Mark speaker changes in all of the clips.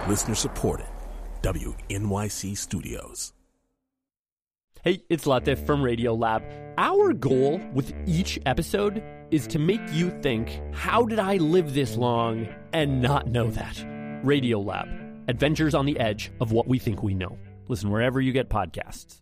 Speaker 1: Listener supported. WNYC Studios.
Speaker 2: Hey, it's Latif from Radiolab. Our goal with each episode is to make you think, how did I live this long and not know that? Radiolab, adventures on the edge of what we think we know. Listen wherever you get podcasts.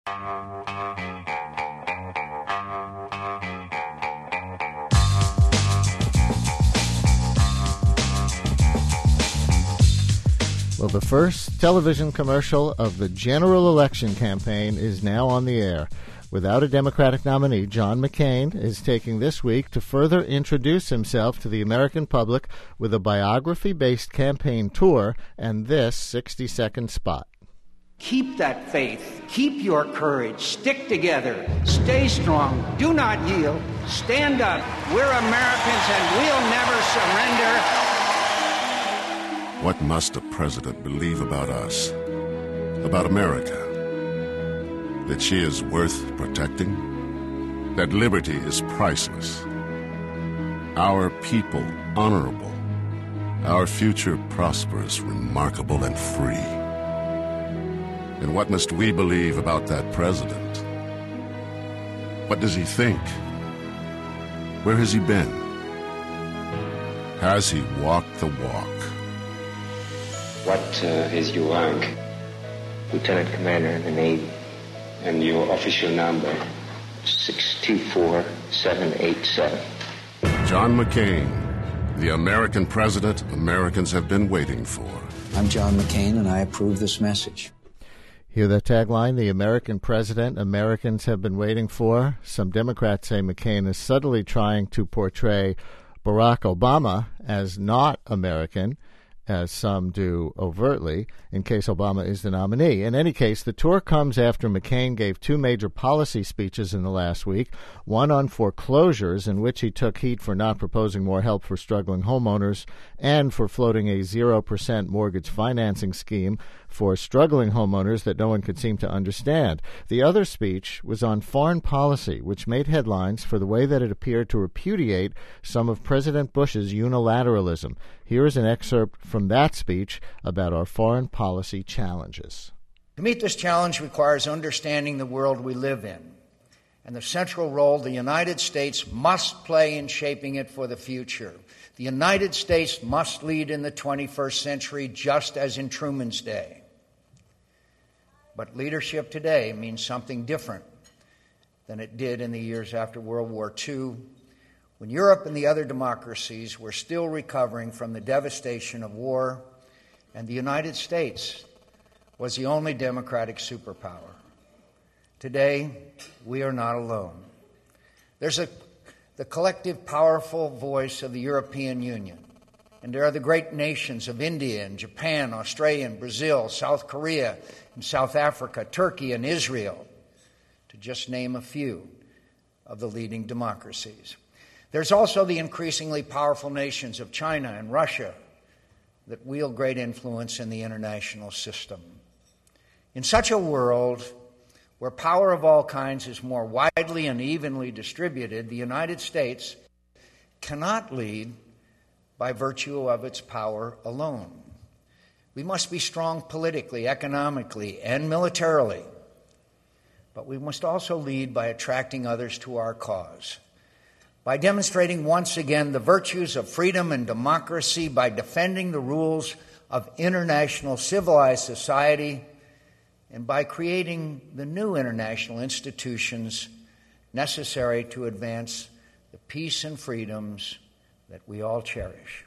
Speaker 3: Well, the first television commercial of the general election campaign is now on the air. Without a Democratic nominee, John McCain is taking this week to further introduce himself to the American public with a biography-based campaign tour and this 60-second spot.
Speaker 4: Keep that faith. Keep your courage. Stick together. Stay strong. Do not yield. Stand up. We're Americans and we'll never surrender.
Speaker 5: What must a president believe about us, about America? That she is worth protecting? That liberty is priceless? Our people honorable? Our future prosperous, remarkable, and free? And what must we believe about that president? What does he think? Where has he been? Has he walked the walk?
Speaker 6: What is your rank? Lieutenant Commander in the Navy. And your official number? 624787.
Speaker 5: John McCain, the American president Americans have been waiting for.
Speaker 7: I'm John McCain, and I approve this message.
Speaker 3: Hear that tagline, the American president Americans have been waiting for? Some Democrats say McCain is subtly trying to portray Barack Obama as not American, as some do overtly, in case Obama is the nominee. In any case, the tour comes after McCain gave two major policy speeches in the last week, one on foreclosures, in which he took heat for not proposing more help for struggling homeowners and for floating a 0% mortgage financing scheme for struggling homeowners that no one could seem to understand. The other speech was on foreign policy, which made headlines for the way that it appeared to repudiate some of President Bush's unilateralism. Here is an excerpt from that speech about our foreign policy challenges.
Speaker 4: To meet this challenge requires understanding the world we live in and the central role the United States must play in shaping it for the future. The United States must lead in the 21st century just as in Truman's day. But leadership today means something different than it did in the years after World War II, when Europe and the other democracies were still recovering from the devastation of war, and the United States was the only democratic superpower. Today, we are not alone. There's the collective, powerful voice of the European Union, and there are the great nations of India and Japan, Australia and Brazil, South Korea and South Africa, Turkey and Israel, to just name a few of the leading democracies. There's also the increasingly powerful nations of China and Russia that wield great influence in the international system. In such a world where power of all kinds is more widely and evenly distributed, the United States cannot lead by virtue of its power alone. We must be strong politically, economically, and militarily, but we must also lead by attracting others to our cause, by demonstrating once again the virtues of freedom and democracy, by defending the rules of international civilized society, and by creating the new international institutions necessary to advance the peace and freedoms that we all cherish.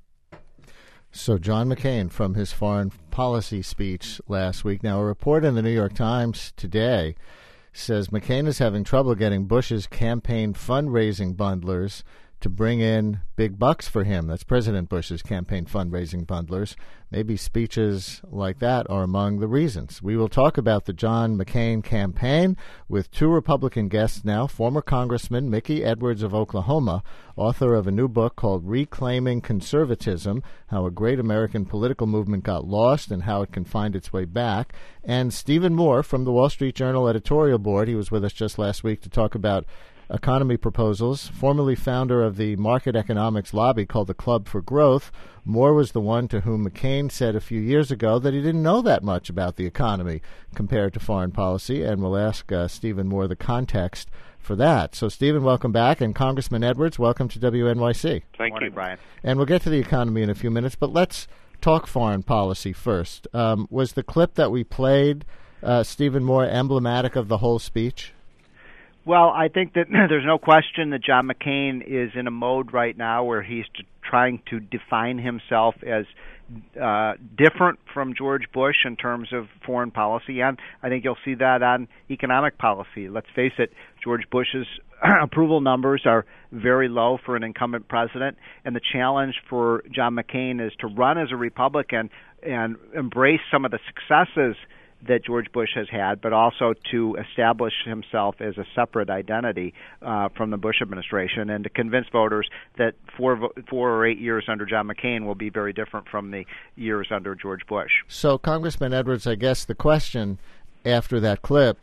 Speaker 3: So John McCain from his foreign policy speech last week. Now, a report in the New York Times today says McCain is having trouble getting Bush's campaign fundraising bundlers to bring in big bucks for him. That's President Bush's campaign fundraising bundlers. Maybe speeches like that are among the reasons. We will talk about the John McCain campaign with two Republican guests now, former Congressman Mickey Edwards of Oklahoma, author of a new book called Reclaiming Conservatism, How a Great American Political Movement Got Lost and How It Can Find Its Way Back, and Stephen Moore from the Wall Street Journal editorial board. He was with us just last week to talk about economy proposals. Formerly founder of the market economics lobby called the Club for Growth, Moore was the one to whom McCain said a few years ago that he didn't know that much about the economy compared to foreign policy, and we'll ask Stephen Moore the context for that. So, Stephen, welcome back, and Congressman Edwards, welcome to WNYC.
Speaker 8: Thank you, Brian.
Speaker 3: And we'll get to the economy in a few minutes, but let's talk foreign policy first. Was the clip that we played, Stephen Moore, emblematic of the whole speech?
Speaker 8: Well, I think that there's no question that John McCain is in a mode right now where he's trying to define himself as different from George Bush in terms of foreign policy, and I think you'll see that on economic policy. Let's face it, George Bush's approval numbers are very low for an incumbent president, and the challenge for John McCain is to run as a Republican and embrace some of the successes that George Bush has had, but also to establish himself as a separate identity from the Bush administration, and to convince voters that 4 or 8 years under John McCain will be very different from the years under George Bush.
Speaker 3: So, Congressman Edwards, I guess the question after that clip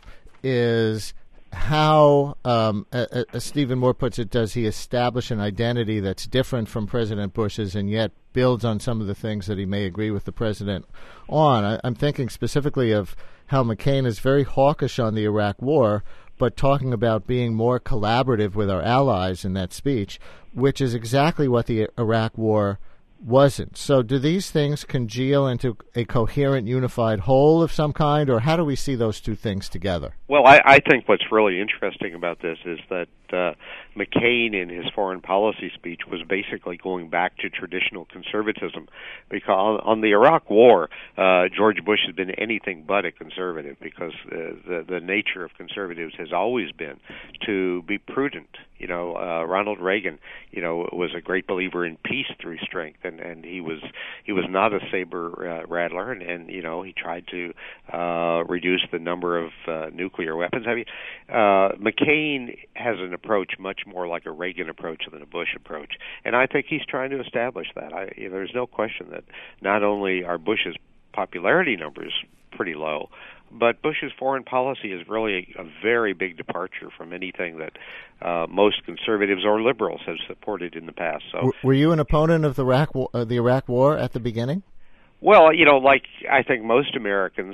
Speaker 3: is how, as Stephen Moore puts it, does he establish an identity that's different from President Bush's and yet builds on some of the things that he may agree with the president on? I'm thinking specifically of how McCain is very hawkish on the Iraq War, but talking about being more collaborative with our allies in that speech, which is exactly what the Iraq War wasn't. So do these things congeal into a coherent, unified whole of some kind, or how do we see those two things together?
Speaker 9: Well, I think what's really interesting about this is that McCain, in his foreign policy speech, was basically going back to traditional conservatism, because on the Iraq War, George Bush has been anything but a conservative, because the nature of conservatives has always been to be prudent. Ronald Reagan, was a great believer in peace through strength, and he was not a saber rattler, and he tried to reduce the number of nuclear weapons. I mean, McCain has an approach much more like a Reagan approach than a Bush approach, and I think he's trying to establish that. There's no question that not only are Bush's popularity numbers pretty low, but Bush's foreign policy is really a very big departure from anything that most conservatives or liberals have supported in the past. So,
Speaker 3: were you an opponent of the Iraq War at the beginning?
Speaker 9: Well, like I think most Americans,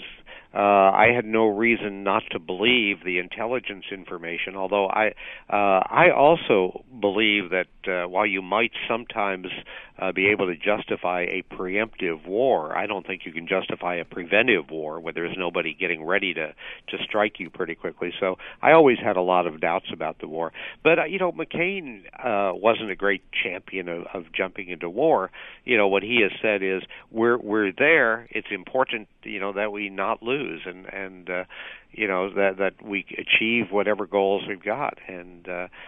Speaker 9: I had no reason not to believe the intelligence information, although I also believe that while you might sometimes be able to justify a preemptive war, I don't think you can justify a preventive war where there's nobody getting ready to strike you pretty quickly. So I always had a lot of doubts about the war. But, McCain wasn't a great champion of jumping into war. What he has said is we're there. It's important, that we not lose and that we achieve whatever goals we've got. And,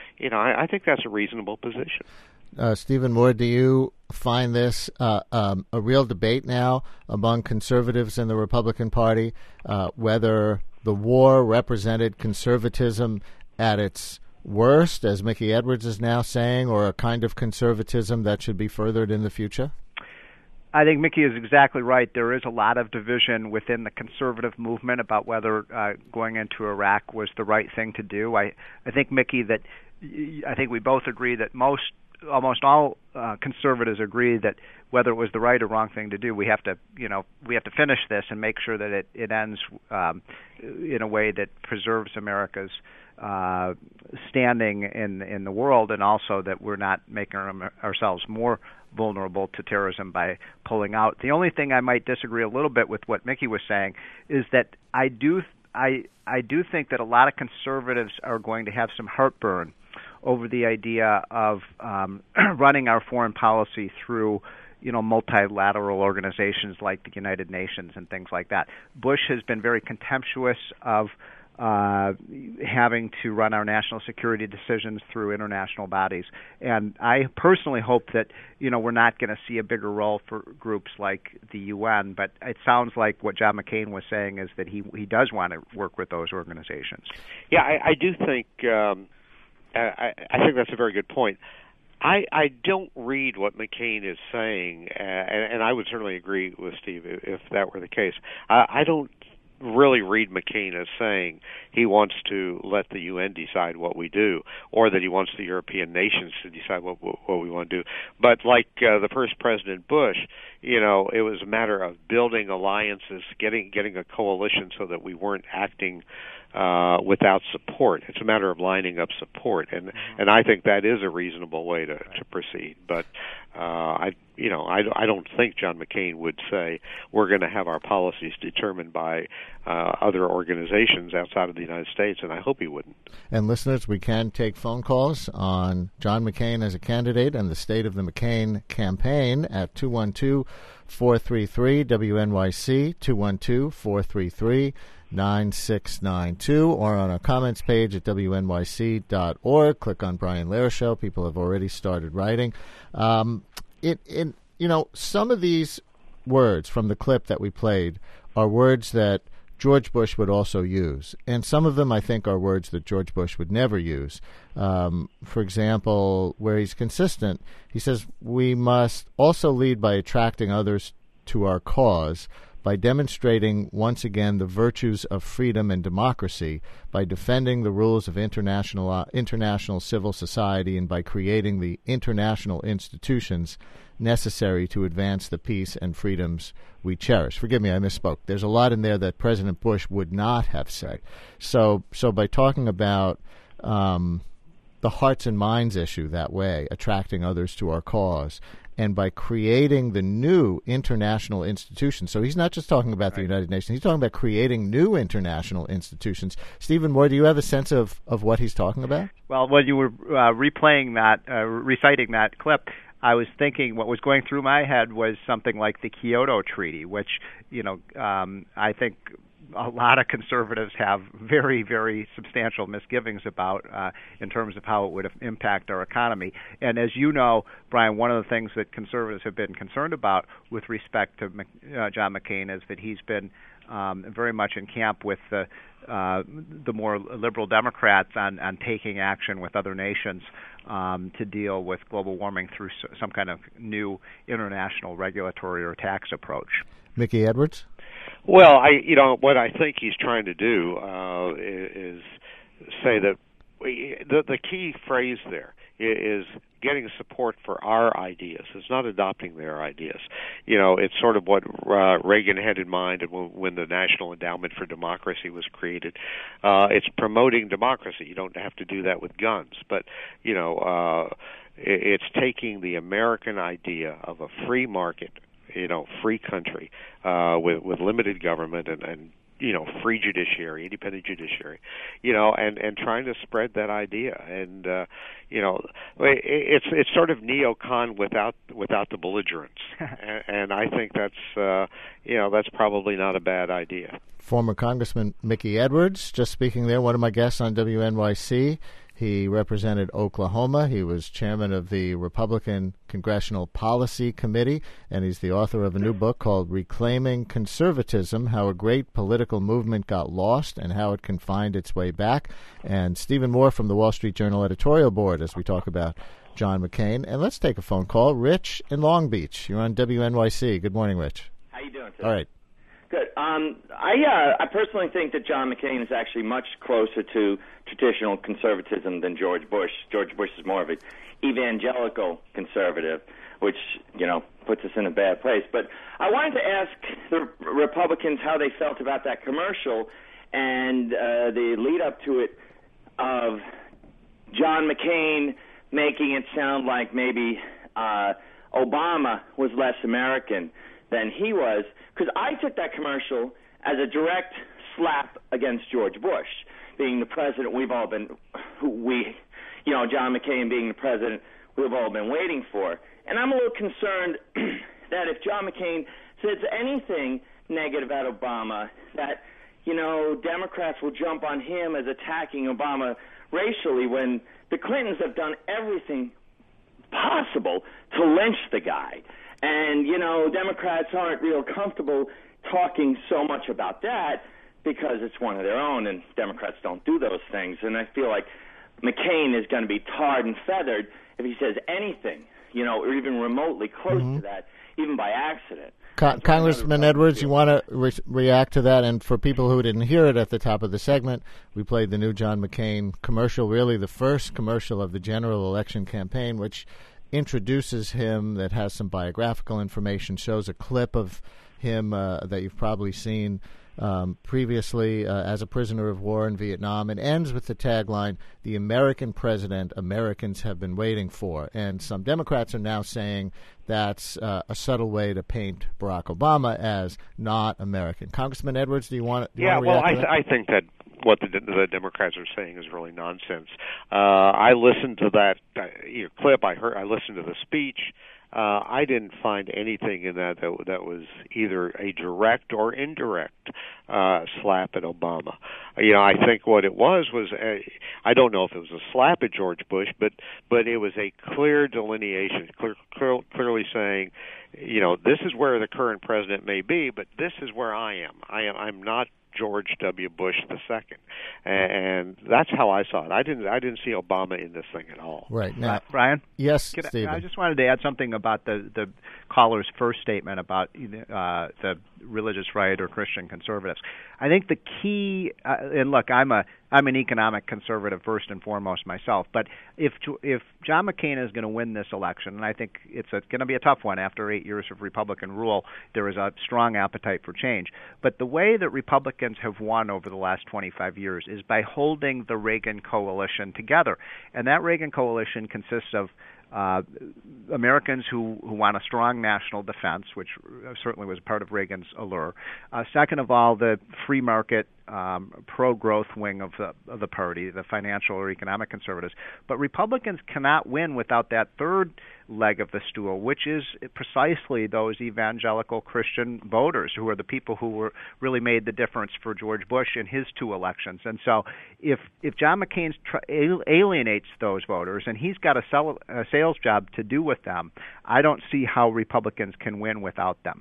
Speaker 9: I think that's a reasonable position.
Speaker 3: Stephen Moore, do you find this a real debate now among conservatives in the Republican Party, whether the war represented conservatism at its worst, as Mickey Edwards is now saying, or a kind of conservatism that should be furthered in the future?
Speaker 8: I think Mickey is exactly right. There is a lot of division within the conservative movement about whether going into Iraq was the right thing to do. I think, Mickey, that I think we both agree that almost all conservatives agree that whether it was the right or wrong thing to do, we have to finish this and make sure that it ends in a way that preserves America's standing in the world, and also that we're not making ourselves more vulnerable to terrorism by pulling out. The only thing I might disagree a little bit with what Mickey was saying is that I do think that a lot of conservatives are going to have some heartburn over the idea of running our foreign policy through multilateral organizations like the United Nations and things like that. Bush has been very contemptuous of having to run our national security decisions through international bodies. And I personally hope that, we're not going to see a bigger role for groups like the UN, but it sounds like what John McCain was saying is that he does want to work with those organizations.
Speaker 9: Yeah, I do think I think that's a very good point. I don't read what McCain is saying, and I would certainly agree with Steve if that were the case. I don't really read McCain as saying he wants to let the UN decide what we do, or that he wants the European nations to decide what we want to do. But like the first President Bush, it was a matter of building alliances, getting a coalition so that we weren't acting without support. It's a matter of lining up support, and I think that is a reasonable way to proceed. But I don't think John McCain would say we're going to have our policies determined by other organizations outside of the United States, and I hope he wouldn't. And
Speaker 3: listeners, we can take phone calls on John McCain as a candidate and the state of the McCain campaign at 212-433-WNYC, 212-433-9692, or on our comments page at WNYC.org. Click on Brian Lehrer Show. People have already started writing. Some of these words from the clip that we played are words that George Bush would also use, and some of them I think are words that George Bush would never use. For example, where he's consistent, he says, we must also lead by attracting others to our cause, by demonstrating once again the virtues of freedom and democracy, by defending the rules of international civil society, and by creating the international institutions necessary to advance the peace and freedoms we cherish. Forgive me, I misspoke. There's a lot in there that President Bush would not have said. So by talking about the hearts and minds issue that way, attracting others to our cause, and by creating the new international institutions. So he's not just talking about the United Nations. He's talking about creating new international institutions. Stephen Moore, do you have a sense of what he's talking about?
Speaker 8: Well, when you were reciting that clip, I was thinking what was going through my head was something like the Kyoto Treaty, which, I think a lot of conservatives have very, very substantial misgivings about in terms of how it would impact our economy. And as you know, Brian, one of the things that conservatives have been concerned about with respect to John McCain is that he's been very much in camp with the more liberal Democrats on taking action with other nations to deal with global warming through some kind of new international regulatory or tax approach.
Speaker 3: Mickey Edwards?
Speaker 9: Well, what I think he's trying to do is say that the key phrase there is getting support for our ideas. It's not adopting their ideas. It's sort of what Reagan had in mind when the National Endowment for Democracy was created. It's promoting democracy. You don't have to do that with guns, but it's taking the American idea of a free market, free country with limited government and free judiciary, independent judiciary, and trying to spread that idea. And it's sort of neocon without the belligerence, and I think that's probably not a bad idea.
Speaker 3: Former Congressman Mickey Edwards, just speaking there, one of my guests on WNYC. He represented Oklahoma. He was chairman of the Republican Congressional Policy Committee, and he's the author of a new book called Reclaiming Conservatism, How a Great Political Movement Got Lost and How It Can Find Its Way Back. And Stephen Moore from the Wall Street Journal editorial board as we talk about John McCain. And let's take a phone call. Rich in Long Beach. You're on WNYC. Good morning, Rich.
Speaker 10: How you doing today?
Speaker 3: All right.
Speaker 10: Good. I personally think that John McCain is actually much closer to traditional conservatism than George Bush. George Bush is more of an evangelical conservative, which, puts us in a bad place. But I wanted to ask the Republicans how they felt about that commercial and the lead-up to it of John McCain making it sound like maybe Obama was less American than he was, because I took that commercial as a direct slap against George Bush, being the president John McCain being the president we've all been waiting for. And I'm a little concerned that if John McCain says anything negative about Obama, that, Democrats will jump on him as attacking Obama racially when the Clintons have done everything possible to lynch the guy. And, Democrats aren't real comfortable talking so much about that because it's one of their own, and Democrats don't do those things. And I feel like McCain is going to be tarred and feathered if he says anything, or even remotely close to that even by accident.
Speaker 3: Congressman Edwards, you want to react to that? And for people who didn't hear it at the top of the segment, we played the new John McCain commercial, really the first commercial of the general election campaign, which introduces him, that has some biographical information, shows a clip of him that you've probably seen previously as a prisoner of war in Vietnam, and ends with the tagline, "The American president Americans have been waiting for." And some Democrats are now saying that's a subtle way to paint Barack Obama as not American. Congressman Edwards, do you want to react to that?
Speaker 9: I think that what the Democrats are saying is really nonsense. I listened to that clip. I listened to the speech. I didn't find anything in that was either a direct or indirect slap at Obama. I think what it was I don't know if it was a slap at George Bush, but it was a clear delineation, clearly saying, this is where the current president may be, but this is where I am. I'm not George W. Bush II, and that's how I saw it. I didn't see Obama in this thing at all.
Speaker 3: Right now,
Speaker 8: Brian.
Speaker 3: Yes, Stephen.
Speaker 8: I just wanted to add something about the caller's first statement about the religious right or Christian conservatives. I think the key, and look, I'm an economic conservative first and foremost myself, but if John McCain is going to win this election, and I think it's going to be a tough one after 8 years of Republican rule, there is a strong appetite for change. But the way that Republicans have won over the last 25 years is by holding the Reagan coalition together. And that Reagan coalition consists of Americans who want a strong national defense, which certainly was part of Reagan's allure. Second of all, the free market, pro-growth wing of the party, the financial or economic conservatives. But Republicans cannot win without that third leg of the stool, which is precisely those evangelical Christian voters who are the people who really made the difference for George Bush in his 2 elections. And so if John McCain alienates those voters, and he's got a sales job to do with them, I don't see how Republicans can win without them.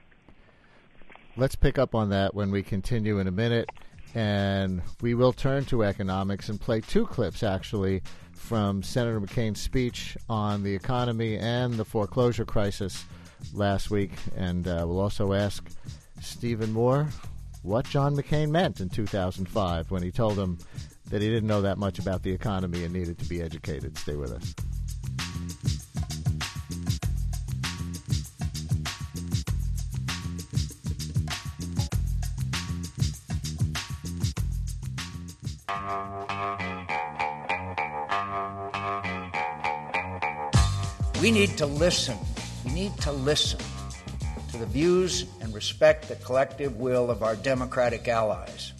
Speaker 3: Let's pick up on that when we continue in a minute, and we will turn to economics and play 2 clips, actually, from Senator McCain's speech on the economy and the foreclosure crisis last week. And we'll also ask Stephen Moore what John McCain meant in 2005 when he told him that he didn't know that much about the economy and needed to be educated. Stay with us.
Speaker 4: We need to listen. We need to listen to the views and respect the collective will of our Democratic allies.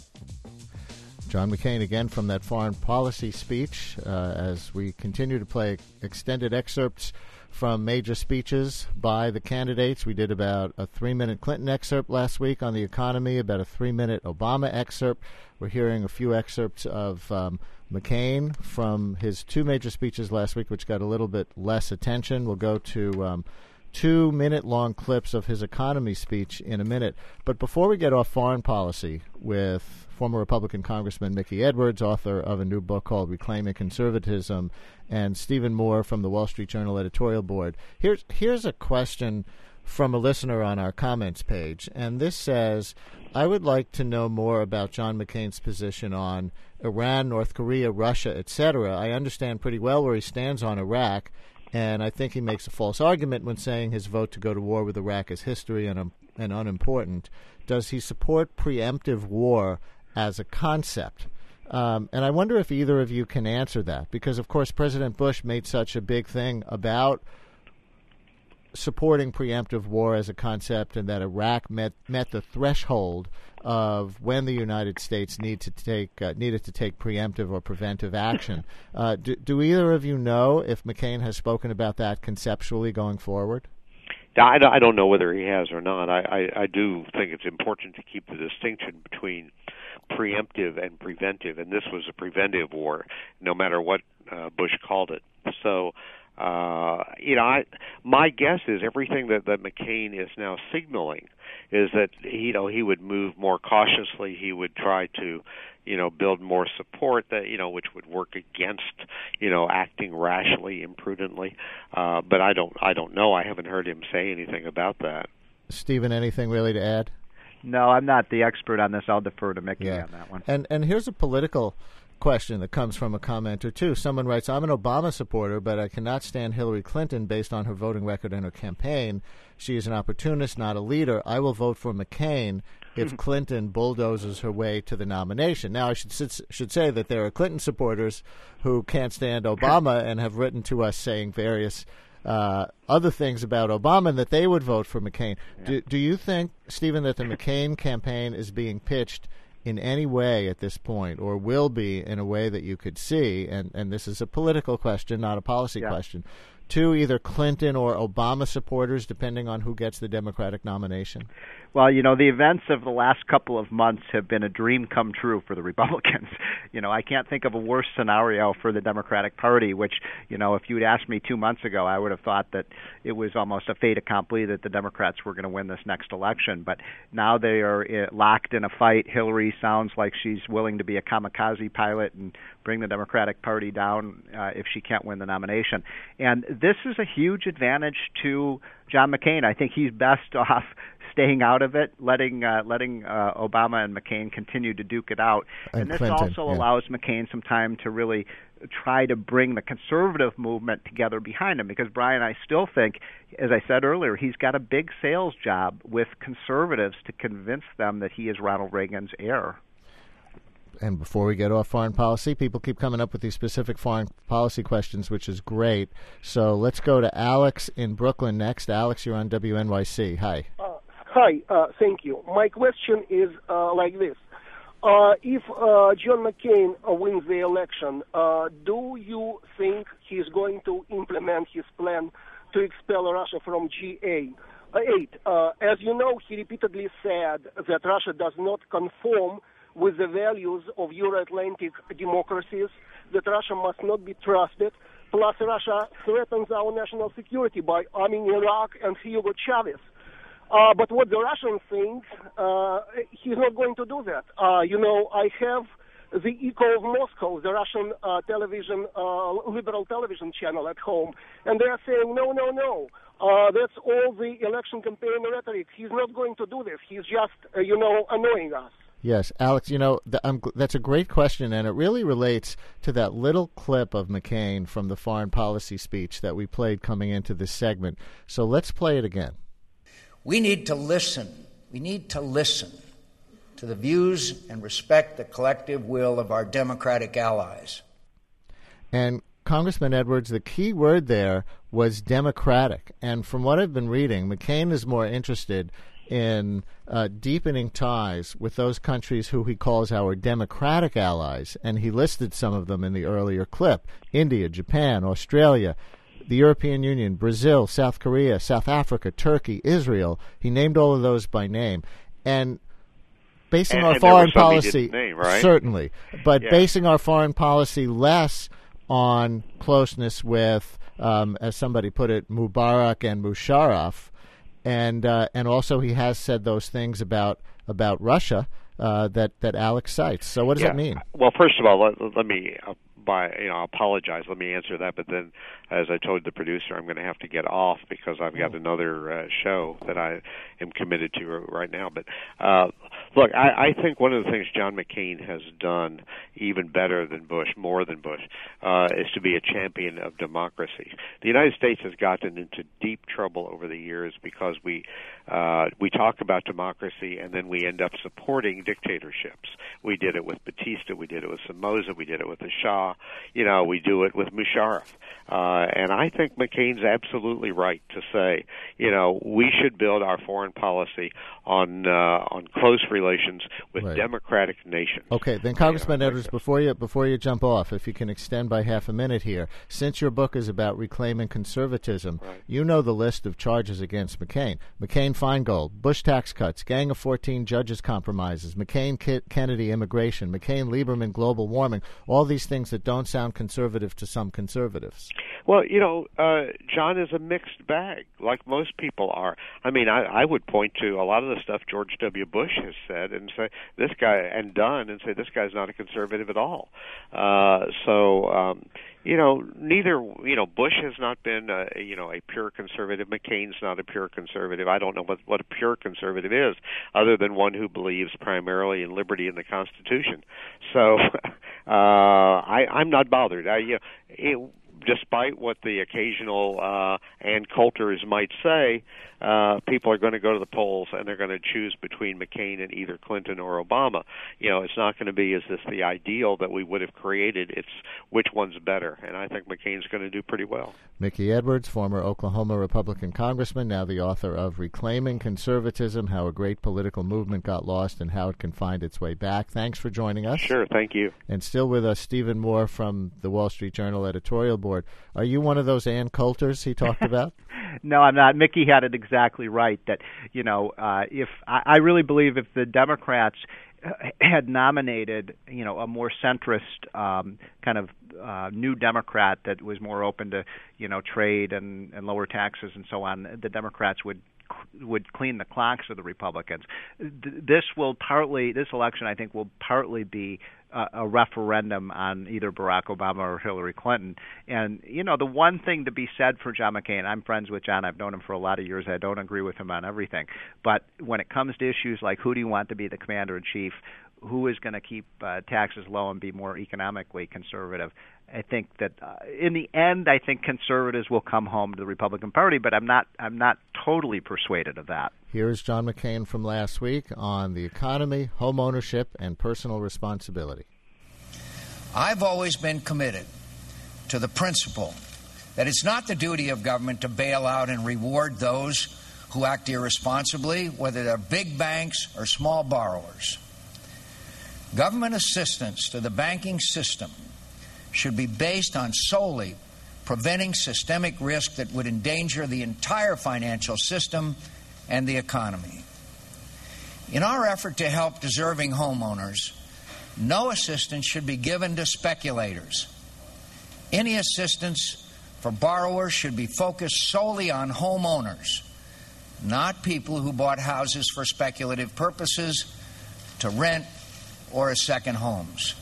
Speaker 3: John McCain again from that foreign policy speech as we continue to play extended excerpts from major speeches by the candidates. We did about a 3-minute Clinton excerpt last week on the economy, about a 3-minute Obama excerpt. We're hearing a few excerpts of McCain from his 2 major speeches last week, which got a little bit less attention. We'll go to 2-minute-long clips of his economy speech in a minute. But before we get off foreign policy with former Republican Congressman Mickey Edwards, author of a new book called Reclaiming Conservatism, and Stephen Moore from the Wall Street Journal editorial board, here's a question from a listener on our comments page. And this says, I would like to know more about John McCain's position on Iran, North Korea, Russia, etc. I understand pretty well where he stands on Iraq, and I think he makes a false argument when saying his vote to go to war with Iraq is history and unimportant. Does he support preemptive war as a concept? And I wonder if either of you can answer that, because, of course, President Bush made such a big thing about supporting preemptive war as a concept, and that Iraq met the threshold of when the United States needed to take preemptive or preventive action. Do either of you know if McCain has spoken about that conceptually going forward?
Speaker 9: I don't know whether he has or not. I do think it's important to keep the distinction between preemptive and preventive, and this was a preventive war, no matter what Bush called it. So, my guess is everything that McCain is now signaling is that he would move more cautiously. He would try to build more support that, which would work against, acting rashly, imprudently. But I don't know. I haven't heard him say anything about that.
Speaker 3: Stephen, anything really to add?
Speaker 8: No, I'm not the expert on this. I'll defer to Mickey on that one.
Speaker 3: And here's a political question that comes from a commenter, too. Someone writes, I'm an Obama supporter, but I cannot stand Hillary Clinton based on her voting record and her campaign. She is an opportunist, not a leader. I will vote for McCain if Clinton bulldozes her way to the nomination. Now, I should say that there are Clinton supporters who can't stand Obama and have written to us saying various other things about Obama and that they would vote for McCain. Yeah. Do you think, Stephen, that the McCain campaign is being pitched in any way at this point, or will be in a way that you could see, and this is a political question, not a policy question, to either Clinton or Obama supporters, depending on who gets the Democratic nomination?
Speaker 8: Well, the events of the last couple of months have been a dream come true for the Republicans. I can't think of a worse scenario for the Democratic Party, which, if you'd asked me 2 months ago, I would have thought that it was almost a fait accompli that the Democrats were going to win this next election. But now they are locked in a fight. Hillary sounds like she's willing to be a kamikaze pilot and bring the Democratic Party down if she can't win the nomination. And this is a huge advantage to John McCain. I think he's best off staying out of it, letting Obama and McCain continue to duke it out. And this
Speaker 3: Clinton,
Speaker 8: also allows McCain some time to really try to bring the conservative movement together behind him. Because, Brian, I still think, as I said earlier, he's got a big sales job with conservatives to convince them that he is Ronald Reagan's heir.
Speaker 3: And before we get off foreign policy, people keep coming up with these specific foreign policy questions, which is great. So let's go to Alex in Brooklyn next. Alex, you're on WNYC. Hi.
Speaker 11: Hi, thank you. My question is like this. If John McCain wins the election, do you think he's going to implement his plan to expel Russia from G8? As you know, he repeatedly said that Russia does not conform with the values of Euro-Atlantic democracies, that Russia must not be trusted. Plus, Russia threatens our national security by arming Iraq and Hugo Chavez. But what the Russians think, he's not going to do that. I have the Echo of Moscow, the Russian television, liberal television channel at home, and they are saying, no. That's all the election campaign rhetoric. He's not going to do this. He's just, annoying us.
Speaker 3: Yes, Alex, that's a great question, and it really relates to that little clip of McCain from the foreign policy speech that we played coming into this segment. So let's play it again.
Speaker 4: We need to listen. We need to listen to the views and respect the collective will of our Democratic allies.
Speaker 3: And Congressman Edwards, the key word there was democratic. And from what I've been reading, McCain is more interested in deepening ties with those countries who he calls our democratic allies, and he listed some of them in the earlier clip: India, Japan, Australia, the European Union, Brazil, South Korea, South Africa, Turkey, Israel. He named all of those by name. And basing our foreign policy,
Speaker 9: name, right?
Speaker 3: Certainly, but basing our foreign policy less on closeness with, as somebody put it, Mubarak and Musharraf. And also he has said those things about Russia that Alex cites. So what does that mean?
Speaker 9: Well, first of all, let me apologize. Let me answer that. But then, as I told the producer, I'm going to have to get off because I've got another show that I am committed to right now. But look, I think one of the things John McCain has done even better than Bush, more than Bush, is to be a champion of democracy. The United States has gotten into deep trouble over the years because we talk about democracy and then we end up supporting dictatorships. We did it with Batista, we did it with Somoza, we did it with the Shah, we do it with Musharraf. And I think McCain's absolutely right to say, we should build our foreign policy on close relations with democratic nations.
Speaker 3: Okay, then Congressman Edwards, before you jump off, if you can extend by half a minute here, since your book is about reclaiming conservatism, you know the list of charges against McCain. McCain-Feingold, Bush tax cuts, Gang of 14 judges compromises, McCain-Kennedy immigration, McCain-Lieberman global warming, all these things that don't sound conservative to some conservatives.
Speaker 9: Well, John is a mixed bag, like most people are. I mean, I would point to a lot of the stuff George W. Bush has said said, and say this guy, and done, and say this guy's not a conservative at all. Neither, Bush has not been, a pure conservative. McCain's not a pure conservative. I don't know what a pure conservative is, other than one who believes primarily in liberty and the Constitution. So I'm not bothered. Despite what the occasional Ann Coulters might say, people are going to go to the polls and they're going to choose between McCain and either Clinton or Obama. It's not going to be, is this the ideal that we would have created? It's which one's better, and I think McCain's going to do pretty well.
Speaker 3: Mickey Edwards, former Oklahoma Republican congressman, now the author of Reclaiming Conservatism, How a Great Political Movement Got Lost and How It Can Find Its Way Back. Thanks for joining us.
Speaker 9: Sure, thank you.
Speaker 3: And still with us, Stephen Moore from the Wall Street Journal editorial board. Are you one of those Ann Coulters he talked about?
Speaker 8: No, I'm not. Mickey had it exactly right. That if I really believe if the Democrats had nominated, a more centrist kind of new Democrat that was more open to, trade and lower taxes and so on, the Democrats would clean the clocks of the Republicans. This election, I think, will partly be a referendum on either Barack Obama or Hillary Clinton. And, the one thing to be said for John McCain, I'm friends with John, I've known him for a lot of years, I don't agree with him on everything. But when it comes to issues like who do you want to be the commander-in-chief, who is going to keep taxes low and be more economically conservative, I think that in the end, I think conservatives will come home to the Republican Party, but I'm not totally persuaded of that.
Speaker 3: Here is John McCain from last week on the economy, home ownership, and personal responsibility.
Speaker 4: I've always been committed to the principle that it's not the duty of government to bail out and reward those who act irresponsibly, whether they're big banks or small borrowers. Government assistance to the banking system should be based on solely preventing systemic risk that would endanger the entire financial system and the economy. In our effort to help deserving homeowners, no assistance should be given to speculators. Any assistance for borrowers should be focused solely on homeowners, not people who bought houses for speculative purposes, to rent, or as second homes.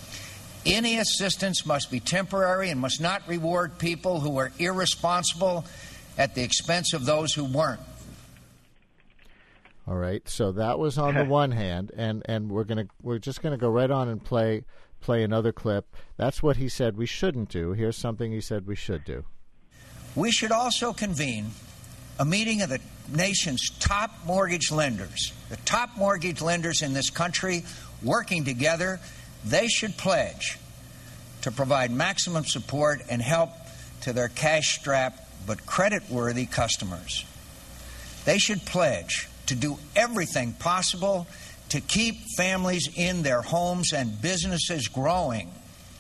Speaker 4: Any assistance must be temporary and must not reward people who are irresponsible at the expense of those who weren't.
Speaker 3: All right, so that was on the one hand, and we're just gonna go right on and play another clip. That's what he said we shouldn't do. Here's something he said we should do.
Speaker 4: We should also convene a meeting of the nation's top mortgage lenders. The top mortgage lenders in this country working together, they should pledge to provide maximum support and help to their cash-strapped but credit-worthy customers. They should pledge to do everything possible to keep families in their homes and businesses growing.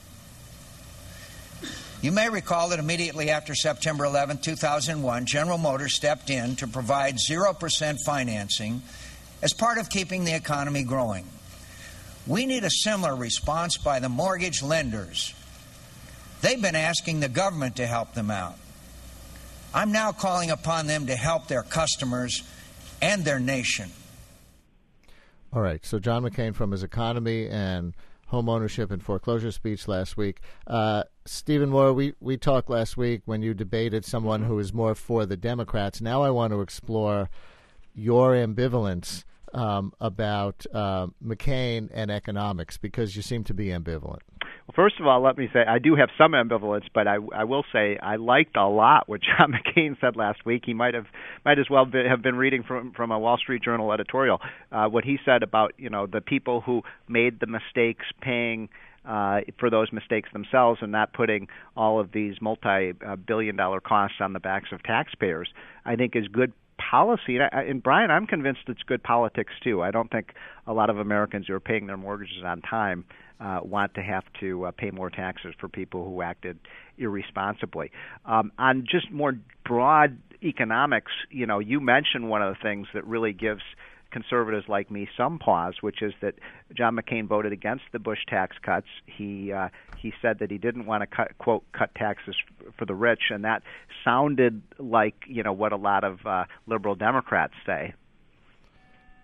Speaker 4: You may recall that immediately after September 11, 2001, General Motors stepped in to provide 0% financing as part of keeping the economy growing. We need a similar response by the mortgage lenders. They've been asking the government to help them out. I'm now calling upon them to help their customers and their nation.
Speaker 3: All right, so John McCain from his economy and home ownership and foreclosure speech last week. Stephen Moore, we talked last week when you debated someone who is more for the Democrats. Now I want to explore your ambivalence about McCain and economics, because you seem to be ambivalent.
Speaker 8: Well, first of all, let me say I do have some ambivalence, but I will say I liked a lot what John McCain said last week. He might as well have been reading from a Wall Street Journal editorial. What he said about the people who made the mistakes paying for those mistakes themselves and not putting all of these multi-billion-dollar costs on the backs of taxpayers, I think is good policy. And Brian, I'm convinced it's good politics too. I don't think a lot of Americans who are paying their mortgages on time want to have to pay more taxes for people who acted irresponsibly. On just more broad economics, you mentioned one of the things that really gives conservatives like me some pause, which is that John McCain voted against the Bush tax cuts. He said that he didn't want to cut taxes for the rich, and that sounded like what a lot of liberal Democrats say.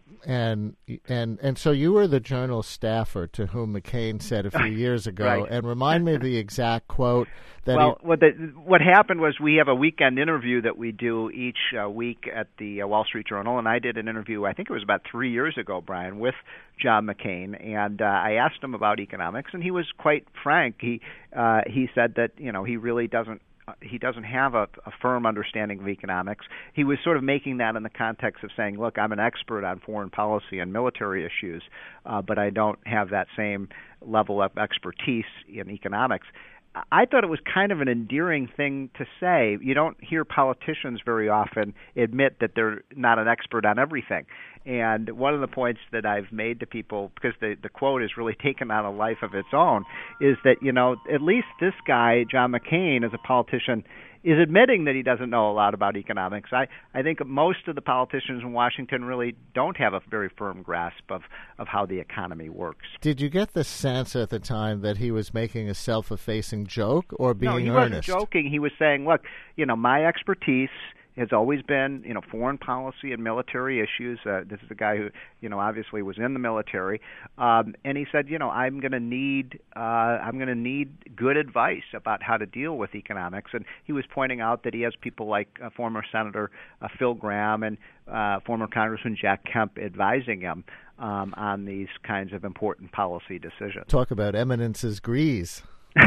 Speaker 3: And so you were the Journal staffer to whom McCain said a few years ago,
Speaker 8: right.
Speaker 3: And remind me of the exact quote.
Speaker 8: What happened was we have a weekend interview that we do each week at the Wall Street Journal, and I did an interview, I think it was about 3 years ago, Brian, with John McCain, and I asked him about economics, and he was quite frank. He said that he really doesn't have a firm understanding of economics. He was sort of making that in the context of saying, look, I'm an expert on foreign policy and military issues, but I don't have that same level of expertise in economics. I thought it was kind of an endearing thing to say. You don't hear politicians very often admit that they're not an expert on everything. And one of the points that I've made to people, because the quote is really taken on a life of its own, is that, at least this guy, John McCain, as a politician, is admitting that he doesn't know a lot about economics. I think most of the politicians in Washington really don't have a very firm grasp of how the economy works.
Speaker 3: Did you get the sense at the time that he was making a self-effacing joke or being earnest?
Speaker 8: No, he wasn't joking. He was saying, look, my expertise has always been, foreign policy and military issues. This is a guy who, obviously was in the military, and he said, I'm going to need good advice about how to deal with economics. And he was pointing out that he has people like former Senator Phil Gramm and former Congressman Jack Kemp advising him on these kinds of important policy decisions.
Speaker 3: Talk about eminence's grease.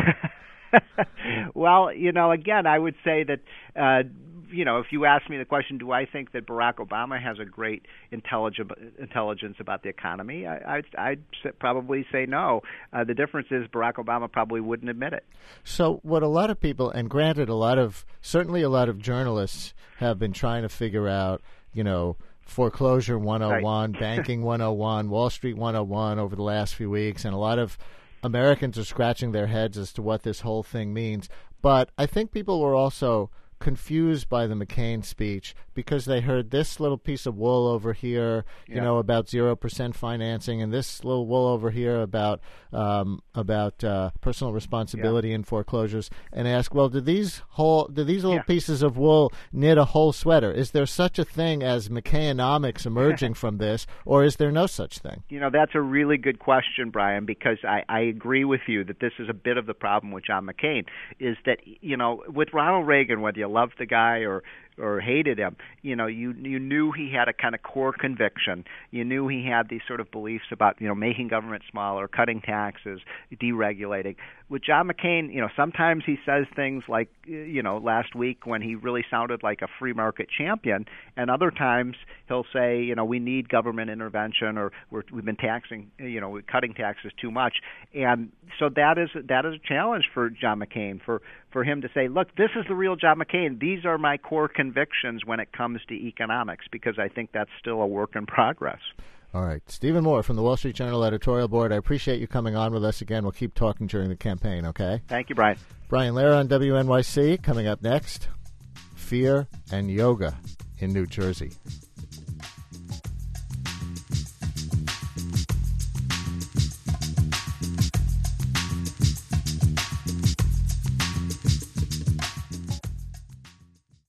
Speaker 8: Well, again, I would say that. If you ask me the question, do I think that Barack Obama has a great intelligence about the economy? I'd probably say no. The difference is Barack Obama probably wouldn't admit it.
Speaker 3: So what a lot of people, and granted certainly a lot of journalists have been trying to figure out, foreclosure 101, right. Banking 101, Wall Street 101 over the last few weeks, and a lot of Americans are scratching their heads as to what this whole thing means. But I think people were also confused by the McCain speech because they heard this little piece of wool over here, about 0% financing, and this little wool over here about personal responsibility in foreclosures, and ask, well, do these little pieces of wool knit a whole sweater? Is there such a thing as McCainonomics emerging from this, or is there no such thing?
Speaker 8: That's a really good question, Brian, because I agree with you that this is a bit of the problem with John McCain, is that, with Ronald Reagan, whether you loved the guy or hated him, you knew he had a kind of core conviction. You knew he had these sort of beliefs about, making government smaller, cutting taxes, deregulating. With John McCain, sometimes he says things like, last week when he really sounded like a free market champion, and other times he'll say, we need government intervention, or we've been cutting taxes too much. And so that is a challenge for John McCain, for him to say, look, this is the real John McCain. These are my core convictions when it comes to economics, because I think that's still a work in progress.
Speaker 3: All right. Stephen Moore from the Wall Street Journal editorial board. I appreciate you coming on with us again. We'll keep talking during the campaign, okay?
Speaker 8: Thank you, Brian.
Speaker 3: Brian Lehrer on WNYC. Coming up next, fear and yoga in New Jersey.